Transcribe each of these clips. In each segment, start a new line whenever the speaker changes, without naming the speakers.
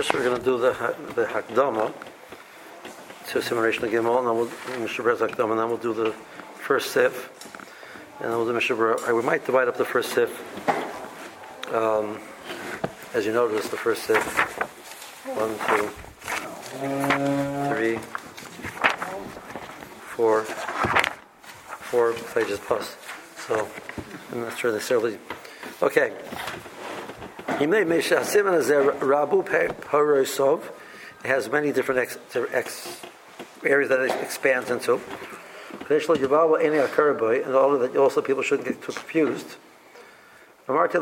First, we're going to do the Hakdama to Simulation of Gimel, and then we'll do Mishaber's Hakdama, and then we'll do the first Sif, and then we'll do Mishaber. We might divide up the first Sif. As you notice, the first Sif, 1, 2, 3, 4 pages plus. So, I'm not sure necessarily. Okay. He made Meshasiman as a Rabu Parosov. It has many different areas that it expands into. And all of that, also people shouldn't get too confused. I'm going to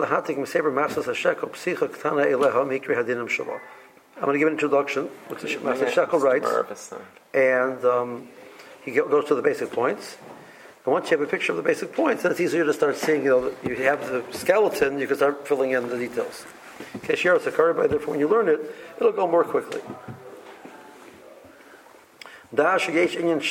give an introduction, which the Master Shekel writes, and he goes to the basic points. And once you have a picture of the basic points, then it's easier to start seeing, you have the skeleton, you can start filling in the details. Therefore when you learn it, it'll go more quickly. There are two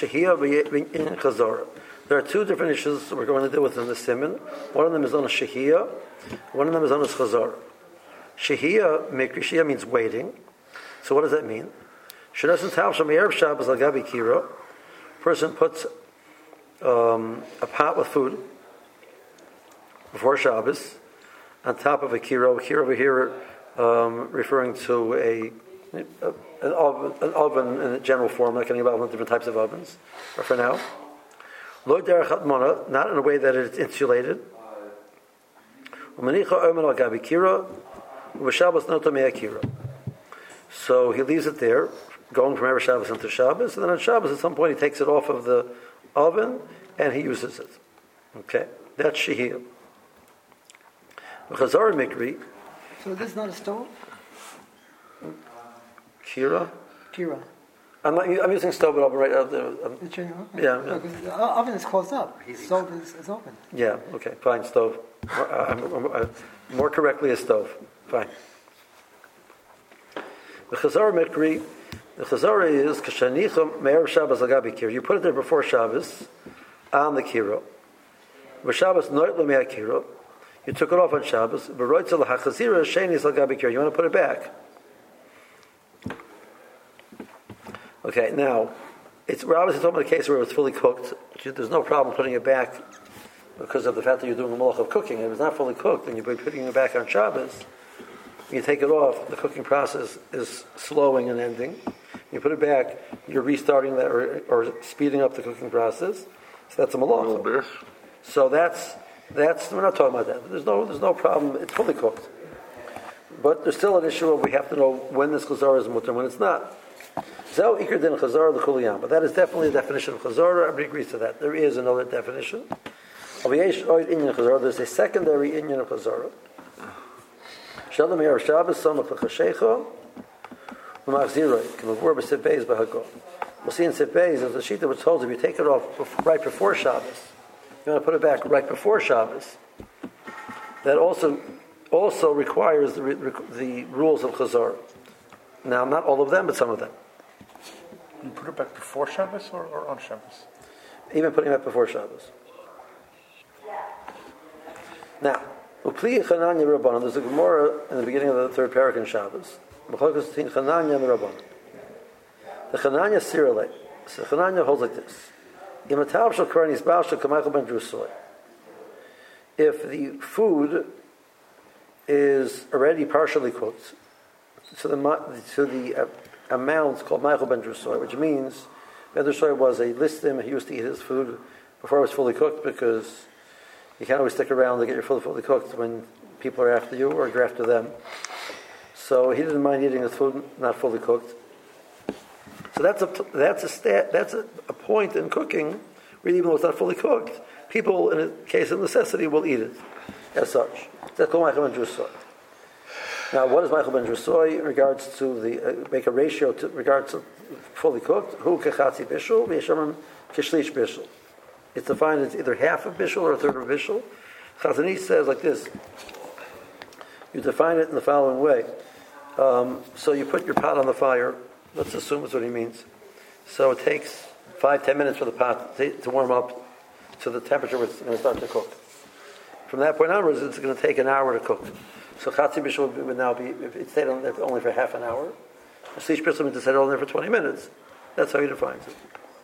different issues we're going to deal with in the Siman. One of them is on a Shehiyah, one of them is on a Chazar. Shehiyah means waiting. So what does that mean? Person puts a pot with food before Shabbos on top of a kiro. Kiro over here referring to an oven in a general form, like any oven, different types of ovens. But for now, lo derech hatmana, not in a way that it's insulated. So he leaves it there, going from Erev Shabbos into Shabbos, and then on Shabbos at some point he takes it off of the oven and he uses it. Okay, that's Shehiyah. Chazar Mikri.
So this is not a stove?
Kira. I'm using stove and oven right out there. Yeah.
Because the oven is closed up. Stove is open.
Yeah. Okay. Fine. Stove. More correctly, a stove. Fine. The Chazar Mikri. The Chazar is Kashanichum Me'er Shabbos Lagabi Kira. You put it there before Shabbos on the Kira. Shabbos Noit Lo Me'er Kira. You took it off on Shabbos. You want to put it back. Okay, now, we're obviously talking about a case where it was fully cooked. There's no problem putting it back because of the fact that you're doing the malach of cooking. If it's not fully cooked and you're putting it back on Shabbos, when you take it off, the cooking process is slowing and ending. You put it back, you're restarting that or speeding up the cooking process. So that's a malach. So that's we're not talking about that. There's no problem. It's fully cooked, but there's still an issue of we have to know when this chazar is mutter and when it's not. But that is definitely a definition of chazar. Everybody agrees to that. There is another definition. There's a secondary inyan of chazar. We'll see in Sif Beis, as the Shita was told, if you take it off right before Shabbos, you want to put it back right before Shabbos. That also requires the rules of Chazar. Now, not all of them, but some of them.
You put it back before Shabbos or on Shabbos?
Even putting it back before Shabbos. Now, Upli Chananya Rabbanan. There's a Gemara in the beginning of the third parak in Shabbos. B'chokos Tin Chananya and the Rabbanan. The Chananya Sirale. So Chananya holds like this. If the food is already partially cooked to the amount called Michael ben Drusoy, which means Ben Drusoy was a listim. He used to eat his food before it was fully cooked because you can't always stick around to get your food fully cooked when people are after you or you're after them. So he didn't mind eating his food not fully cooked. So that's a point in cooking where even though it's not fully cooked, people in a case of necessity will eat it as such. That's called Michael ben Drusoy. Now, what is Michael ben Drusoy in regards to make a ratio to regards to fully cooked? Hu kechatzi bishul, v'yeshamim kishlish bishul. It's defined as either half of bishul or a third of bishul. Chazon Ish says like this. You define it in the following way. So you put your pot on the fire. Let's assume that's what he means. So it takes 5-10 minutes for the pot to warm up to the temperature where it's going to start to cook. From that point onwards, it's going to take an hour to cook. So Chatzi Bishul would now be, if it stayed on there only for half an hour, a Shlish Bishul would stay on there for 20 minutes. That's how he defines it.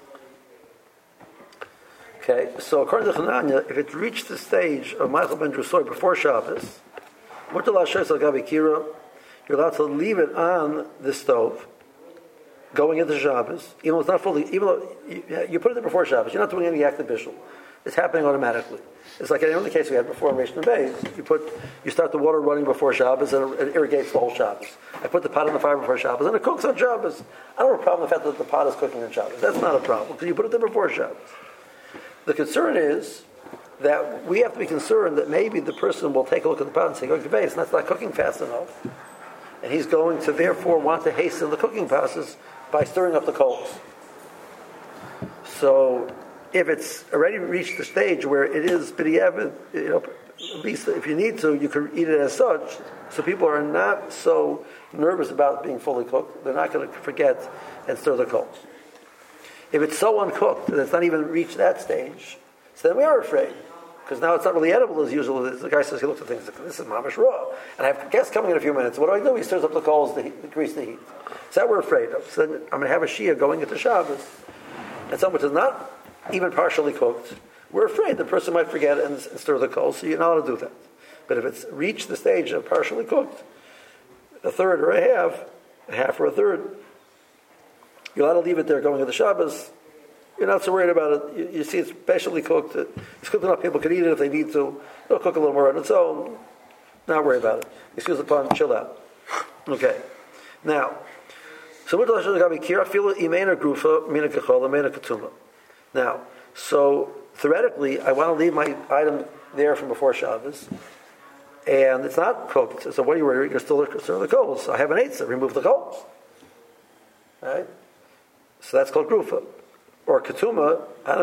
Okay, so according to Chananya, if it reached the stage of Michael ben Drusoy before Shabbos, you're allowed to leave it on the stove, going into Shabbos, even though it's not fully, even though you put it there before Shabbos, you're not doing any active bishul. It's happening automatically. It's like any other case we had before in Rishon Beis. You start the water running before Shabbos and it irrigates the whole Shabbos. I put the pot on the fire before Shabbos and it cooks on Shabbos. I don't have a problem with the fact that the pot is cooking on Shabbos. That's not a problem because you put it there before Shabbos. The concern is that we have to be concerned that maybe the person will take a look at the pot and say, okay, it's not cooking fast enough. And he's going to therefore want to hasten the cooking process by stirring up the coals. So if it's already reached the stage where it is b'diavad, at least if you need to, you can eat it as such. So people are not so nervous about being fully cooked. They're not going to forget and stir the coals. If it's so uncooked that it's not even reached that stage, so then we are afraid. Because now it's not really edible as usual. The guy says he looks at things like, this is mamash raw. And I have guests coming in a few minutes. What do? He stirs up the coals to increase the heat. So that we're afraid of. So then I'm going to have a Shia going into Shabbos. And something which is not even partially cooked, we're afraid the person might forget and stir the coals, so you're not allowed to do that. But if it's reached the stage of partially cooked, a third or a half or a third, you're allowed to leave it there going into Shabbos. You're not so worried about it. You see it's specially cooked. It's cooked enough people can eat it if they need to. They'll cook a little more on its own. Not worry about it. Excuse the pun, chill out. Okay. Now, now, so theoretically, I want to leave my item there from before Shabbos, and it's not cooked. So what are you worried? You're still stirring the coals. So I have an eitzah, remove the coals. Right? So that's called grufa. Or ketuma,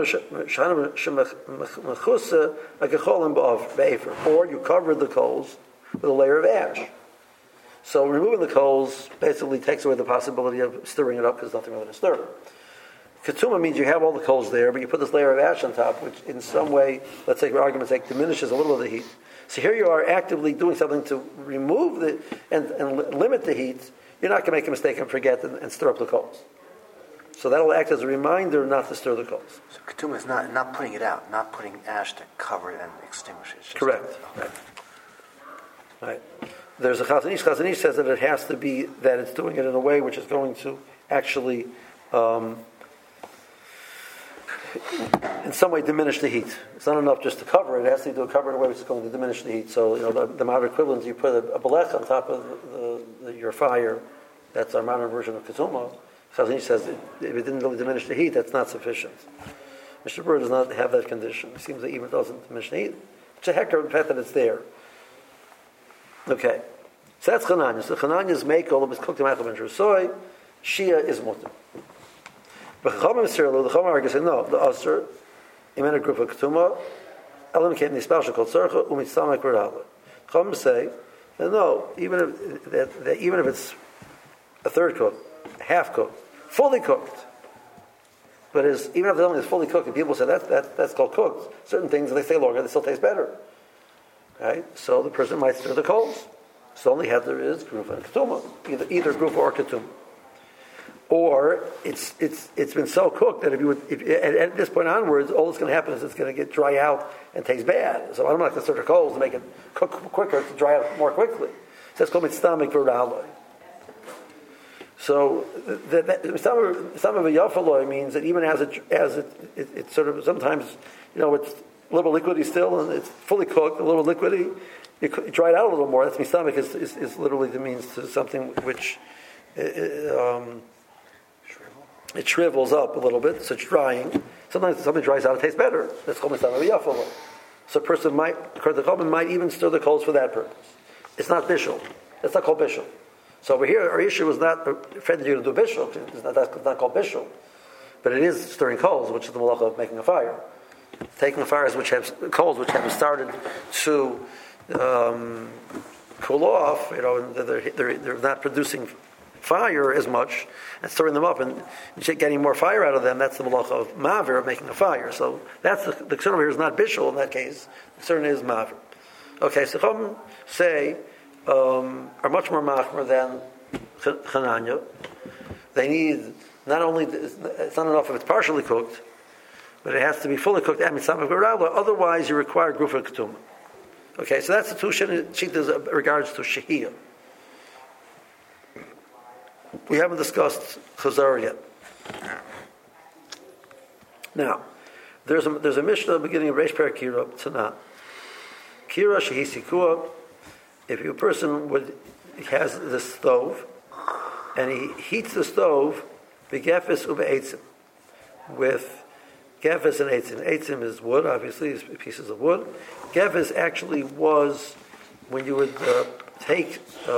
or you covered the coals with a layer of ash. So removing the coals basically takes away the possibility of stirring it up because there's nothing really to stir. Ketuma means you have all the coals there, but you put this layer of ash on top, which in some way, let's say for argument's sake, diminishes a little of the heat. So here you are actively doing something to remove and limit the heat. You're not going to make a mistake and forget and stir up the coals. So that will act as a reminder not to stir the coals.
So ketuma is not putting it out, not putting ash to cover it and extinguish it. It's just
correct. Right. There's a Chazon Ish. Chazon Ish says that it has to be that it's doing it in a way which is going to actually, in some way, diminish the heat. It's not enough just to cover it. It has to do cover it in a way which is going to diminish the heat. So the modern equivalent, you put a belech on top of your fire. That's our modern version of ketuma. Chazon Ish says if it didn't really diminish the heat, that's not sufficient. Mr. Burr does not have that condition. It seems that even it doesn't diminish the heat. It's a hecker of the fact that it's there. Okay. So that's Chananya. So Chananya's mekel is cooked in Michael ben Drusoy. Shia is mutter. But Chachamim Sirlu, the Chachamim argue say no. The Aser, in a group of ketuma, Elam came the special called Tzarcha Umitzamek V'Rala. Chachamim say that no, even if it's a third cooked, half cooked, fully cooked, but even if the only is fully cooked, and people say that's called cooked, certain things if they stay longer, they still taste better. Right? So the person might stir the coals. So the only heter is grufa and ketuma, either grufa or ketuma. Or it's been so cooked that if at this point onwards, all that's going to happen is it's going to get dry out and taste bad. So I'm not going to stir the coals to make it cook quicker to dry out more quickly. So that's called mitztamek v'raloi. So some of a yafaloi means that even as it sort of sometimes it's a little liquidy still and it's fully cooked, a little liquidy. It dried out a little more. That's mistamik is literally the means to something which it shrivels up a little bit, so it's drying. Sometimes something dries out, it tastes better. That's called mistamik yafalo. So a person might even stir the coals for that purpose. It's not bishul. It's not called bishul. So over here, our issue is not afraid that you're going to do bishul. It's not called bishul. But it is stirring coals, which is the malacha of making a fire. Taking fires which have coals which have started to cool off, they're not producing fire as much, and stirring them up and getting more fire out of them. That's the malacha of mavir, of making a fire. So that's the concern over here is not bishul in that case. The concern is mavir. Okay, so Chum say are much more machmer than Chananya. They need not only, it's not enough if it's partially cooked, but it has to be fully cooked. Otherwise, you require Grufa Ketuma. Okay, so that's the two shittas regards to Shehiyah. We haven't discussed Chazar yet. Now, there's a Mishnah beginning of Reish Per Kira Tzana. Kira Shehi Sikua. If a person has this stove and he heats the stove begefes ube'etzim with gefes and eitzim. Eitzim is wood, obviously, it's pieces of wood. Gefes actually was when you would take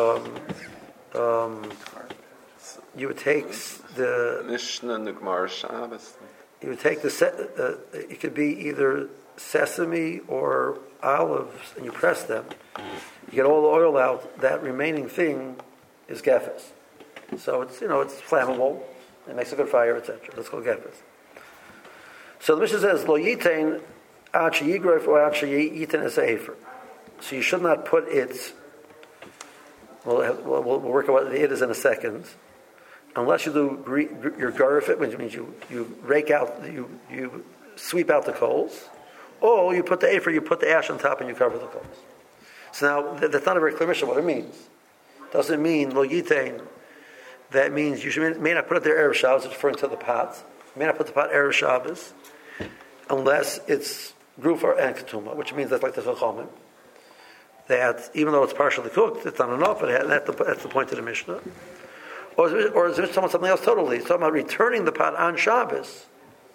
the
Mishnah and the Gemara Shabbos.
You would take it could be either sesame or olives, and you press them. You get all the oil out. That remaining thing is gefes. So it's flammable. It makes a good fire, etc. That's called gefes. So the Mishnah says lo yitain ad sheyigrof or ad sheyitin es efer. So you should not put it. We'll work out what the it is in a second. Unless you do your garfit, which means you rake out, you sweep out the coals, or you put the afer, you put the ash on top and you cover the coals. So now that's not a very clear mission what it means. Doesn't mean lo yitain. That means you may not put it there erev Shabbos. It's referring to the pot. You may not put the pot erev Shabbos unless it's grufa and ketuma, which means that's like the chachamim. That even though it's partially cooked, it's not enough. That's the point of the Mishnah. Or is it talking about something else totally? It's talking about returning the pot on Shabbos.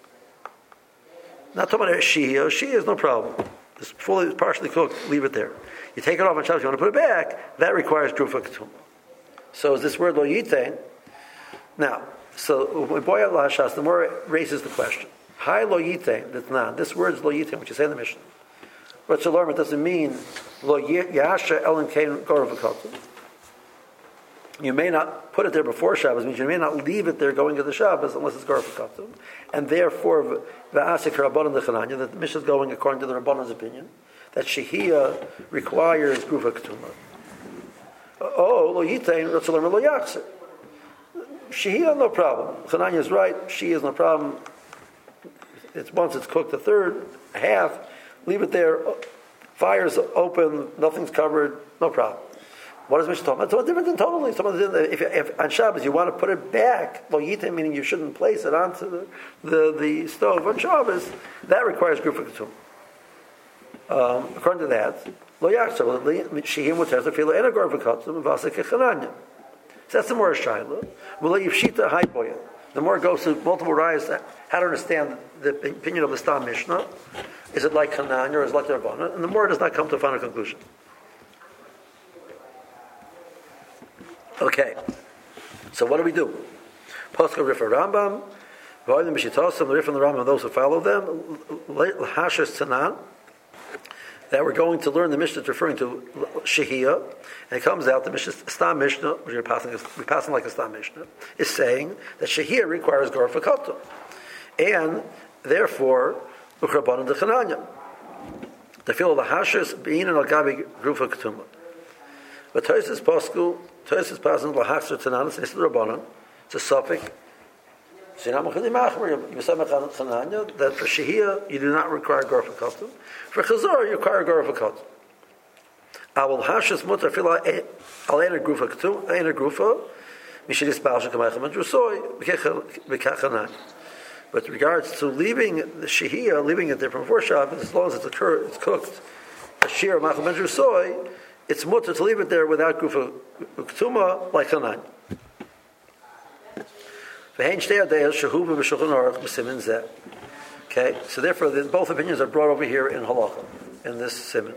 Not talking about shehiyah. Shehiyah is no problem. It's partially cooked, leave it there. You take it off on Shabbos, you want to put it back, that requires grufa ketuma. So is this word lo yitain? Now, so when boya lahashas, the more it raises the question. Hi lo yitain, that's not. This word is lo yitain, which you say in the Mishnah. But shalom, it doesn't mean lo yasha elen kein gorav v'kotum. You may not put it there before Shabbos, means you may not leave it there going to the Shabbos unless it's gorav v'kotum. And therefore, v'asik rabbanon dechananya, that the Mishnah is going according to the Rabbanon's opinion, that shehiyah requires grufa ketuma. Oh, lo yitain, ratzalam lo yakser. Shehiyah, no problem. Chananya is right. She is no problem. It's once it's cooked, a third, a half, leave it there. Fire's open, nothing's covered, no problem. What is Mishnah talking about? It's different than totally. If on Shabbos you want to put it back, lo yitain, meaning you shouldn't place it onto the stove on Shabbos, that requires grufa ketuma. According to that, lo yakser, shehiyah mutar tefila ena gorav v'kotum v'asik echananya. So that's the more shayla. The more it goes to multiple rayas, how to understand the opinion of the Stam Mishnah. Is it like Hanan or is it like the Rabbanah? And the more it does not come to a final conclusion. Okay. So what do we do? Pascha Rif Rambam, V'olim B'shitosam, the Rif and the Rambam, those who follow them, Hashas Tanan, that we're going to learn the Mishnah referring to Shehiyah, and it comes out the Mishnah, Stam Mishnah, which we're passing like a Stam Mishnah, is saying that Shehiyah requires Gorav v'kotum, and therefore Uchrabanan Dechananya. The feel of the Hashas being an Al-Gabi Grufa Ketuma. But Tosis Pasku, Tosis Pasan Lahachser Tananas, it's the Rabbanan, it's a suffix. That for Shehiyah you do not require Gorav v'kotum. For Chazor you require Gorav v'kotum. Awal hashas mutar fila al ena grufa ketum ena grufa mishidis baal shekamaychem and drusoi b'kachanai. But with regards to leaving the Shehiyah, leaving it there from before Shabbos, as long as it's cooked a shir machem and drusoi, it's mutar to leave it there without grufa ketuma like chanai. Okay, so therefore both opinions are brought over here in halacha, in this simon.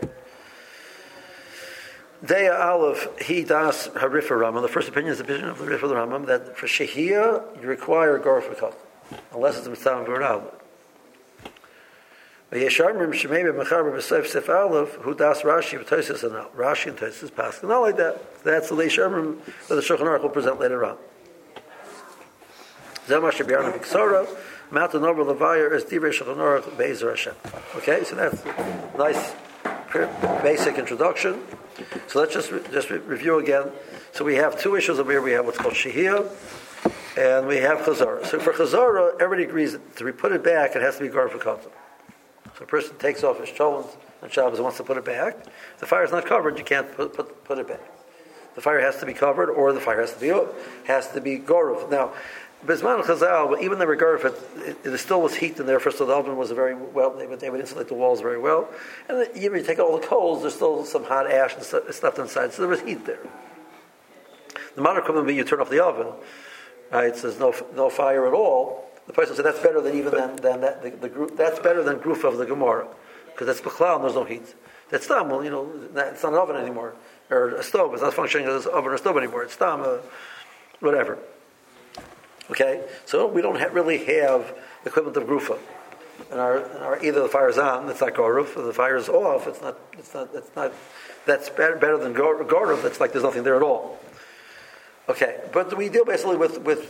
Deya Aleph, he das harif Rambam. The first opinion is the opinion of the Rif of the Rambam that for Shehiyah you require Gorav v'kotum, unless it's mitzvah v'ra'al. But Yesharmim Shemei b'mechaber b'seif sef Aleph who das Rashi v'tosis and Rashi and Tosis pass not like that. That's the Yesharmim that the Shulchan Aruch will present later on. Okay, so that's a nice basic introduction. So let's just review again. So we have two issues over here. We have what's called Shehiyah, and we have Chazara. So for Chazara, everybody agrees that to put it back, it has to be Gar V'Katan. So a person takes off his cholent on Shabbos and wants to put it back. If the fire is not covered, you can't put it back. The fire has to be covered, or the fire has to be Goruv. Now, Bisman Chazal, even the Goruv, it still was heat in there. First of all, the oven was very well. They would insulate the walls very well. And even if you take all the coals, there's still some hot ash and stuff inside. So there was heat there. The modern equivalent would be you turn off the oven, right? So there's no fire at all. The person said that's better than even than that the group. That's better than Gruf of the Gemara, because that's Bechlal and there's no heat. That's Stam. Well, it's not an oven anymore, or a stove. It's not functioning as an oven or stove anymore. It's Stam, whatever. Okay, so we don't really have the equivalent of Grufa. And our either the fire's on, it's not Goruf, or the fire's off, it's not. That's better than Goruf. That's like there's nothing there at all. Okay, but we deal basically with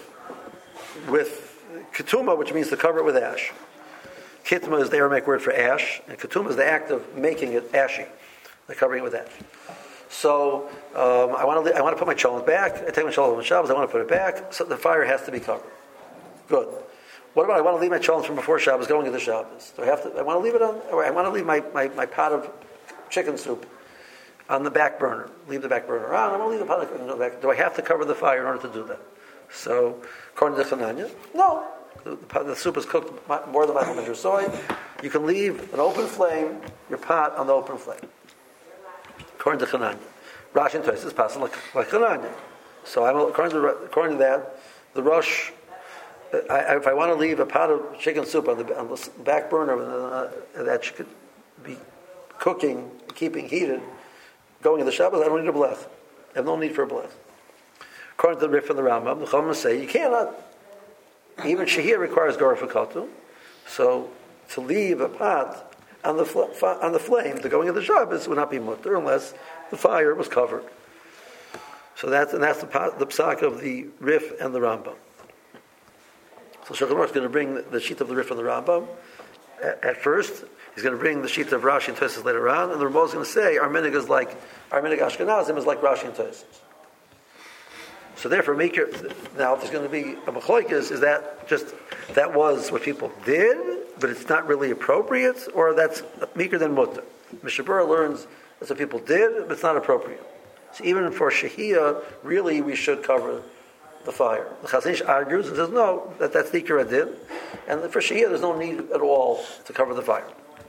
ketuma, which means to cover it with ash. Kitma is the Aramaic word for ash, and ketuma is the act of making it ashy, like covering it with ash. So I want to put my cholent back. I take my cholent on Shabbos. I want to put it back. So the fire has to be covered. Good. What about I want to leave my cholent from before Shabbos going into Shabbos? Do I have to? I want to leave it on, or I want to leave my pot of chicken soup on the back burner. Leave the back burner on. I want to leave the pot of chicken soup back. Do I have to cover the fire in order to do that? So according to Chananya, no. The soup is cooked more than 100 soy. You can leave an open flame, your pot on the open flame. According to Chananya, Rashi and Tosfos is passing like Chananya. So according to that, the Rosh, if I want to leave a pot of chicken soup on the back burner that should be cooking, keeping heated, going into Shabbos, I don't need a blech. I have no need for a blech. According to the Rif and the Rambam, the Chachamim say you cannot. Even Shehiyah requires Goruf V'Katan. So to leave a pot on the flame to going into Shabbos would not be mutter unless the fire was covered. So that's the psak of the Rif and the Rambam. So Shulchan Aruch is going to bring the sheet of the Rif and the Rambam. At first, he's going to bring the sheet of Rashi and Tosfos later on, and the Ramah is going to say our minig Ashkenazim is like Rashi and Tosfos. So therefore, now if there's going to be a machlokes, is that was what people did, but it's not really appropriate, or that's meeker than mutter? Mishnah Berurah learns that's what people did, but it's not appropriate. So even for Shehiyah, really we should cover the fire. The Chazon Ish argues and says no, that's the Ikar did, and for Shehiyah there's no need at all to cover the fire.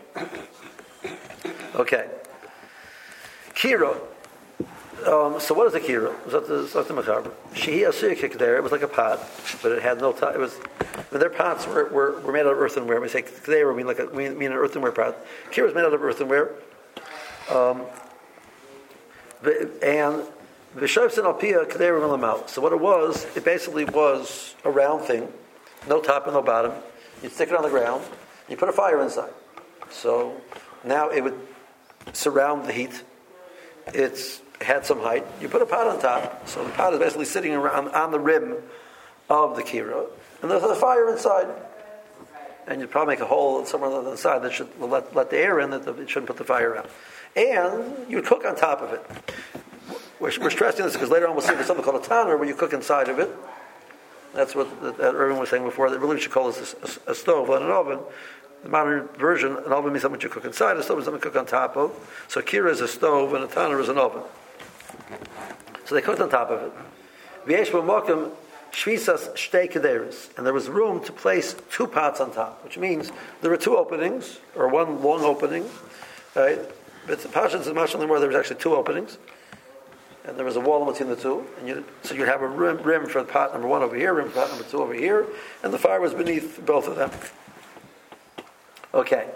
Okay, Kira. So what is a kira? Shehiyah asiyah kick there. It was like a pot, but it had no top. It was. Their pots were made out of earthenware. We say today we mean an earthenware pot. Kira is made out of earthenware. And v'shavsin alpia kaderim elamau. So what it basically was a round thing, no top and no bottom. You'd stick it on the ground. You put a fire inside. So now it would surround the heat. It had some height. You put a pot on top, so the pot is basically sitting around on the rim of the kira, and there's a fire inside. And you'd probably make a hole somewhere on the side that should let the air in, that it shouldn't put the fire out. And you would cook on top of it. We're stressing this because later on we'll see there's something called a tanner where you cook inside of it. That's what Irvin was saying before, that really we should call this a stove, not an oven. The modern version, an oven means something you cook inside, a stove is something you cook on top of. So kira is a stove and a tanner is an oven. So they cooked on top of it. V'yesh b'mokim shvisas shtei kederis, and there was room to place two pots on top, which means there were two openings, or one long opening, right? But the Pashas is much more. There was actually two openings, and there was a wall in between the two, and so you'd have a rim for pot number one over here, rim for pot number two over here, and the fire was beneath both of them. Okay.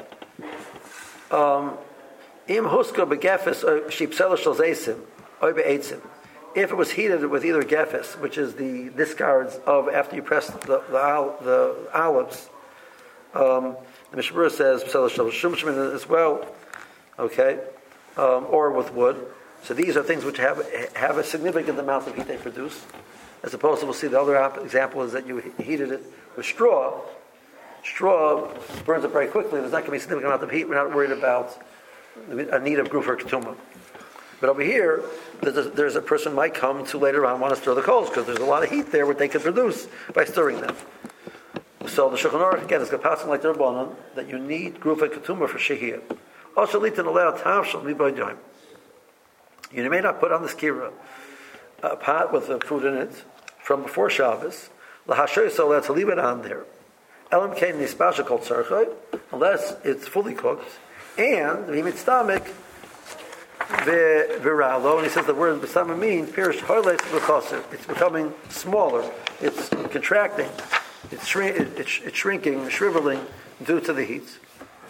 Im huska begefes shipsela shel zeisim or be'etzim. If it was heated with either gefes, which is the discards of after you press the olives, the Mishnah Berurah says psela shel shumshmin as well. Okay, or with wood. So these are things which have a significant amount of heat they produce, as opposed to we'll see the other example is that you heated it with straw. Straw burns up very quickly. There's not going to be a significant amount of heat. We're not worried about a need of grufa or ketuma. But over here, there's a person might come to later on want to stir the coals because there's a lot of heat there what they can produce by stirring them. So the Shulchan Aruch again is passing like the Rabbanan that you need grufa and ketuma for shehiyah. Also, litin allow tavshel mibaydoim. You may not put on the skira a pot with the food in it from before Shabbos. Lahashoy so allowed to leave it on there. Elam kain nispasha called tzarchay, unless it's fully cooked, and v'mitztamik v'viralo. And he says the word b'stamik means pirish harleis v'chaser. It's becoming smaller. It's contracting. It's shrinking, shriveling due to the heat.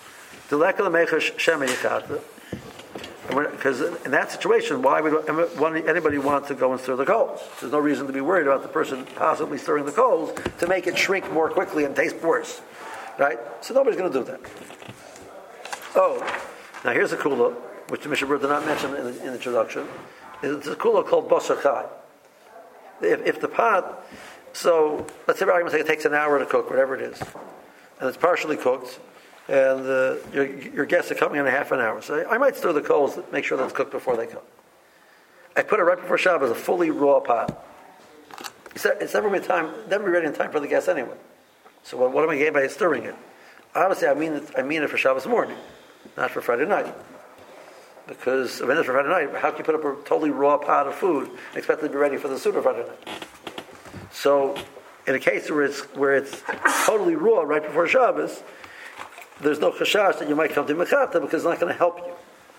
Because in that situation, why would anybody want to go and stir the coals? There's no reason to be worried about the person possibly stirring the coals to make it shrink more quickly and taste worse, right? So nobody's going to do that. Oh, now here's a kula, which the Mishnah did not mention in the introduction. It's a kula called basar chai. If the pot, so let's say for argument's sake it takes an hour to cook, whatever it is, and it's partially cooked, and your guests are coming in a half an hour. So I might stir the coals, make sure that's cooked before they come. I put it right before Shabbos, a fully raw pot. It's never be ready in time for the guests anyway. So what am I getting by stirring it? Obviously, I mean it for Shabbos morning, not for Friday night. Because I mean it for Friday night. How can you put up a totally raw pot of food and expect it to be ready for the Suda Friday night? So, in a case where it's totally raw right before Shabbos, there's no chashash that you might come to mechata because it's not going to help you.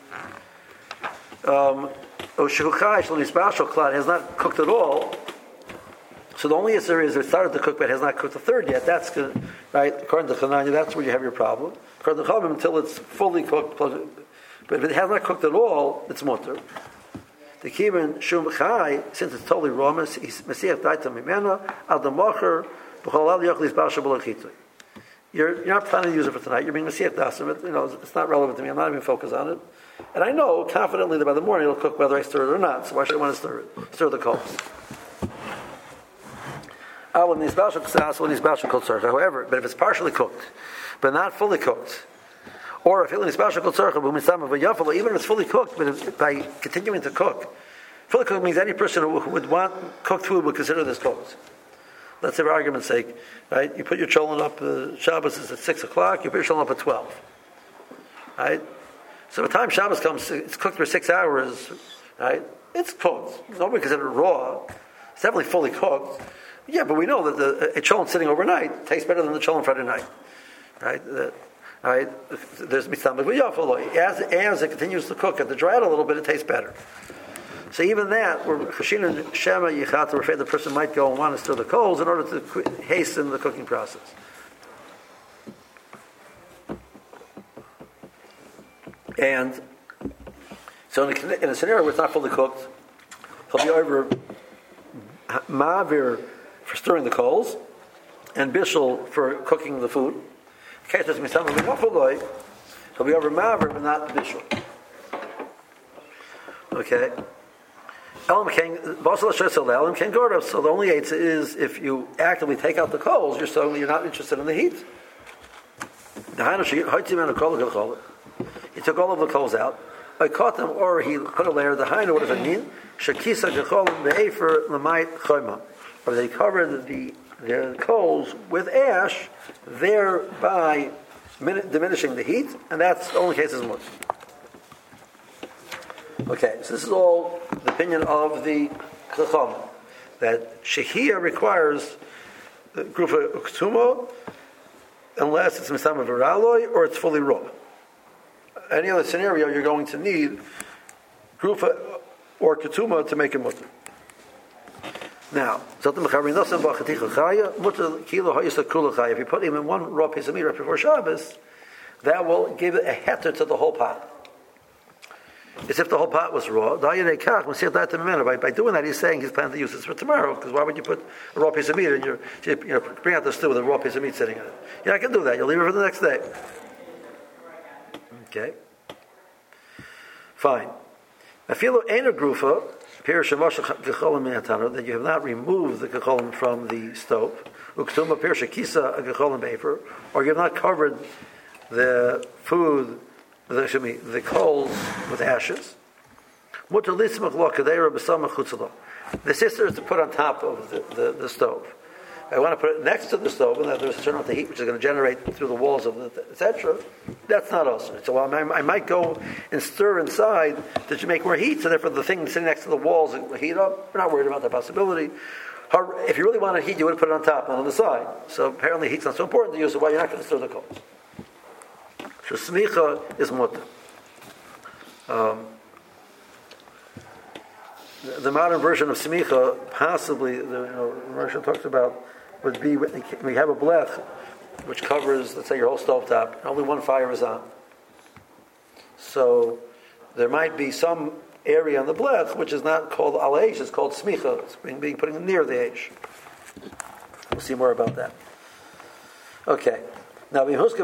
Has not cooked at all. So the only answer is it started to cook but has not cooked a third yet. That's good, right? According to Chananya, that's where you have your problem. According to Chavim, until it's fully cooked, but if it has not cooked at all, it's mutter. The kibbutz shum chai, since it's totally raw, mesiach daita mimena al damacher b'chol al yochlis b'asher b'lachitui. You're not planning to use it for tonight. You're being mesiach dasim. You know, it's not relevant to me. I'm not even focused on it. And I know confidently that by the morning it'll cook whether I stir it or not. So why should I want to stir it? Stir the coals. However, but if it's partially cooked, but not fully cooked, or if even if it's fully cooked, but by continuing to cook, fully cooked means any person who would want cooked food would consider this cooked. Let's say for argument's sake, right? You put your cholent up, Shabbos is at 6 o'clock, you put your cholent up at 12. Right? So by the time Shabbos comes, it's cooked for 6 hours, right? It's cooked. Nobody considers it raw. It's definitely fully cooked. Yeah, but we know that a cholent sitting overnight tastes better than the cholent Friday night. Right? Right? There's mitzvah as it continues to cook and to dry out a little bit, it tastes better. So even that, where Chashin and Shema Yichat are afraid the person might go and want to stir the coals in order to hasten the cooking process. And so in a scenario where it's not fully cooked, he'll be over ma'avir for stirring the coals and bishul for cooking the food. In case there's misama v'yafaloi, he'll be over ma'avir but not bishul. Okay. So the only eitzah is if you actively take out the coals, you're not interested in the heat. He took all of the coals out. I caught them, or he put a layer. The hainu, what does it mean? Shakisa gecholim be'efer l'mayit choyma. Or they covered the coals with ash, thereby diminishing the heat, and that's the only case is much. Okay, so this is all the opinion of the Chacham, that Shehiyah requires the Grufa Uktumo unless it's Misama Viraloi or it's fully raw. Any other scenario, you're going to need Grufa or Ketuma to make it mutter. Now, if you put him in one raw piece of meat right before Shabbos, that will give a heter to the whole pot. As if the whole pot was raw. By doing that, he's saying he's planning to use this for tomorrow, because why would you put a raw piece of meat and you bring out the stew with a raw piece of meat sitting in it? You're not going to do that. You'll leave it for the next day. Okay. Fine. That you have not removed the gecholim from the stove, or you have not covered the food the coals with ashes. The sister is to put on top of the stove. I want to put it next to the stove, and that there's a certain amount of heat which is going to generate through the walls of the etc. That's not us. So I might go and stir inside to make more heat, so therefore the thing sitting next to the walls will heat up. We're not worried about that possibility. If you really wanted heat, you would have put it on top, not on the side. So apparently heat's not so important to you, so why you're not going to stir the coals. So smicha is mutter. The modern version of smicha, possibly, Rashi talks about, would be we have a blech which covers, let's say, your whole stovetop, and only one fire is on. So there might be some area on the blech which is not called al eish, it's called smicha. It's being put near the eish. We'll see more about that. Okay. Now, however,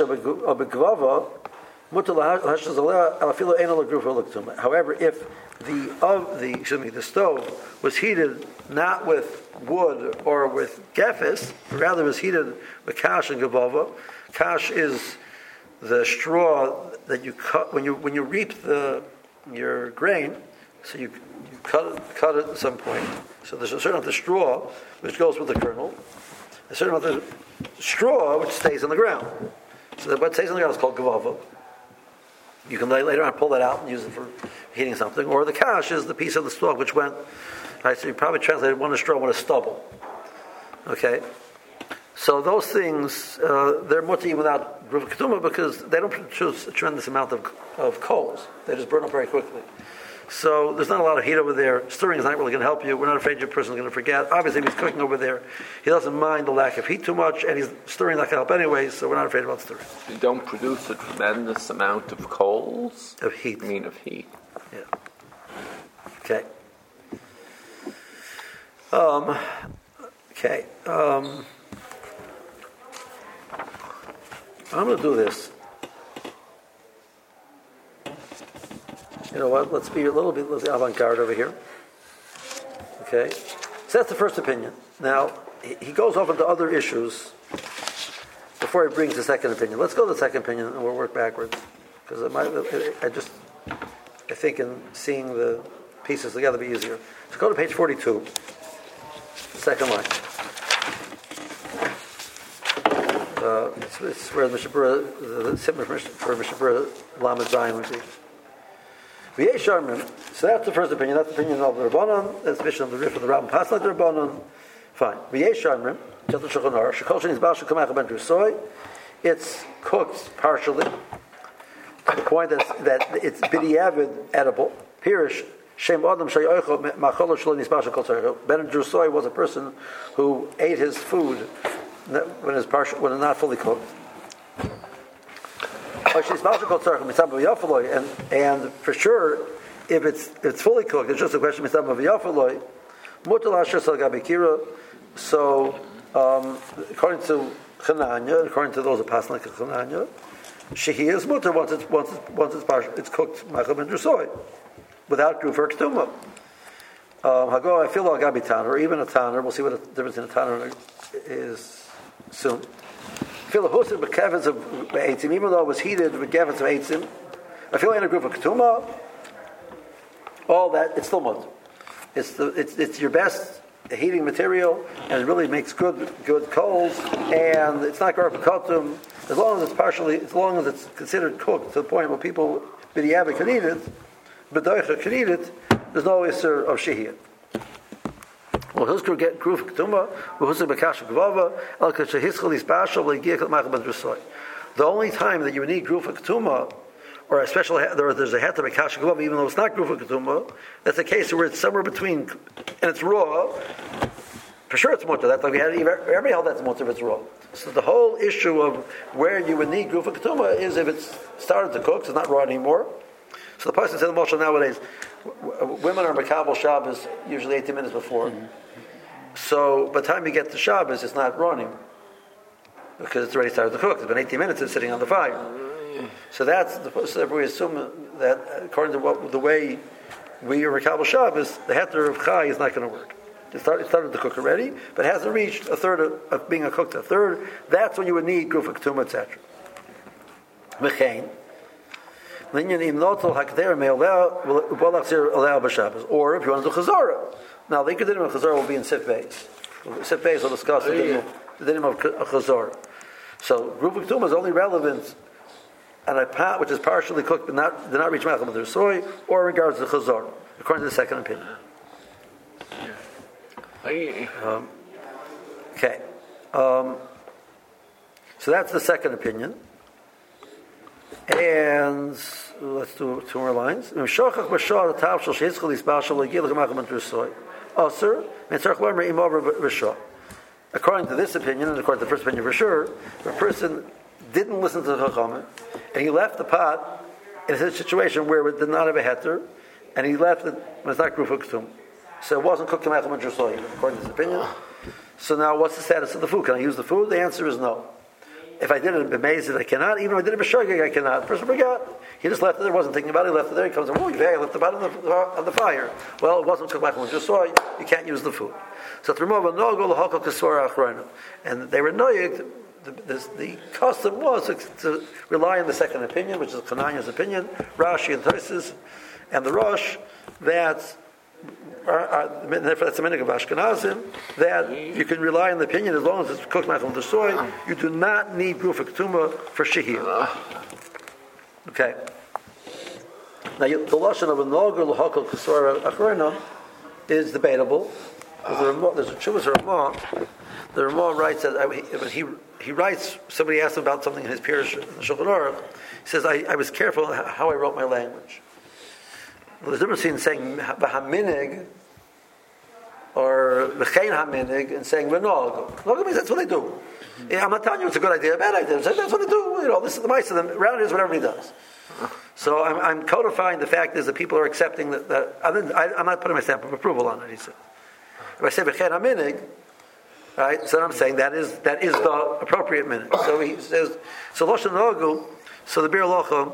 if the stove was heated not with wood or with gefis, rather was heated with kash and gavava. Kash is the straw that you cut when you reap your grain. So you cut it at some point. So there's a certain amount of straw which goes with the kernel, a certain amount of straw which stays on the ground. So what stays on the ground is called gavava. You can later on pull that out and use it for heating something. Or the kash is the piece of the stalk which went, right, so you probably translated one is straw, one is stubble. Okay? So those things, they're mutter even without grufa ketuma because they don't produce a tremendous amount of coals. They just burn up very quickly. So there's not a lot of heat over there. Stirring is not really going to help you. We're not afraid your person is going to forget. Obviously, if he's cooking over there, he doesn't mind the lack of heat too much, and he's stirring not going to help anyway, so we're not afraid about stirring.
You don't produce a tremendous amount of coals?
Of heat.
I mean, of heat.
Yeah. Okay. Okay. I'm going to do this. You know what? Let's be a little bit avant-garde over here. Okay? So that's the first opinion. Now, he goes off into other issues before he brings the second opinion. Let's go to the second opinion and we'll work backwards. Because I think in seeing the pieces together will be easier. So go to page 42, second line. It's where the Simmer for Mishabura Lamed Zayin would be. So that's the first opinion. That's the opinion of the Rabbanon. That's the opinion of the Rif of the Rambam. Pass like the Rabbanon. Fine. It's cooked partially. The point that it's bidiavad edible. Pirish Shem Adam Shayocho Macholo Shalom Nisbashal Kol Tzarech. Ben Drusoi was a person who ate his food when it's not fully cooked. And for sure, if it's fully cooked, it's just a question of so according to Chananya, according to those who pass like Chananya, shehi is mutter once it's cooked machal and drusoi without grufa or ketuma. Hago I feel like gabi taner or even a taner. We'll see what the difference in a taner is soon. Even though it was heated with gevets of eitzim, I feel in a group of ketuma, all that, it's still mud. It's your best heating material, and it really makes good coals, and it's not garba kotum, as long as it's considered cooked to the point where people b'diavad can eat it, b'doicha can eat it, there's no issur of shehiyah. The only time that you would need grufa ketuma, or there's a heter b'kash gavava, even though it's not grufa ketuma, that's a case where it's somewhere between, and it's raw. For sure, it's mutter. That's like everybody held that's mutter if it's raw. So the whole issue of where you would need grufa ketuma is if it's started to cook, so it's not raw anymore. So the person said, "Moshe, nowadays, women are makabel Shabbos usually 18 minutes before." Mm-hmm. So by the time you get to Shabbos, it's not raw anymore because it's already started to cook. It's been 18 minutes. It's sitting on the fire. So so we assume that according to the way we are makabel Shabbos, the heter of chai is not going to work. It started to cook already, but it hasn't reached a third of being cooked. A third. That's when you would need grufa ketuma, etc. V'chein. Or if you want to do chazara. Now, the Ikedim of chazara will be in Sif Beis. Sif Beis will discuss the dinim of chazara. So, Rufik Tumah is only relevant on a pot which is partially cooked but did not reach Machal B'der Soy, or in regards to chazara, according to the second opinion. Okay. So that's the second opinion. And let's do two more lines. According to this opinion, and according to the first opinion for sure, if a person didn't listen to the Chachamim, and he left the pot in a situation where it did not have a heter, and he left it when it's not Grufuk Tum. So it wasn't cooked according to this opinion. So now what's the status of the food? Can I use the food? The answer is no. If I did it in B'mezid, I cannot. Even if I did it in B'shogeg, I cannot. The person forgot. He just left it there, wasn't thinking about it, he left it there, he comes and, I left the pot on the fire. Well, it wasn't cooked like one just saw, you can't use the food. So to remove a no-go l'hakol kasora achrona. And they were noyig, the custom was to rely on the second opinion, which is Kananya's opinion, Rashi and Tosfos, and the Rosh, that that's a minhag of Ashkenazim, that you can rely on the opinion as long as it's cooked machal the soy. You do not need Grufuk Tumah for shehiyah. Okay. Now the lashon of a noger l'hakol kasora achrona is debatable. There's a Chuvas Ramah. The Ramah writes that when he writes, somebody asked him about something in his Pirush Shulchan Aruch. He says, I was careful how I wrote my language. Well, there's a difference between saying v'haminig or v'chein haminig and saying v'nog. Nog means that's what they do. Yeah, I'm not telling you it's a good idea, a bad idea. That's what they do. This is the mice of them. Around is what everybody does. So I'm codifying the fact is that people are accepting that I'm not putting my stamp of approval on it. He said, if I say v'chein haminig, right? So I'm saying that is the appropriate minig. So he says, so loshen nagu. So the Bir Locha.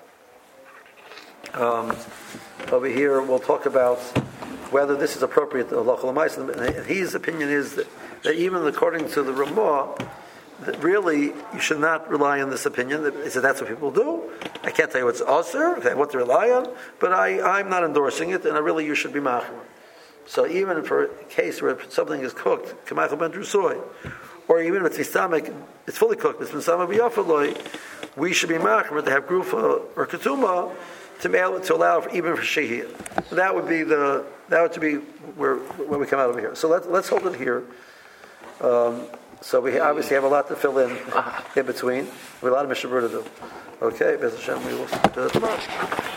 Over here, we'll talk about whether this is appropriate to Allah. His opinion is that even according to the Ramah, that really you should not rely on this opinion. He said that's what people do. I can't tell you what's usher, what to rely on, but I'm not endorsing it, and really you should be machmer. So even for a case where something is cooked, kamachal ben drusoy, or even if it's fully cooked, we should be machmer to have grufa or ketuma to be able to allow even for shehiyah. That would be where we come out of here. So let's hold it here. So we obviously have a lot to fill in between. We have a lot of Mishnah Berurah to do. Okay, Bez Hashem, we will do that tomorrow.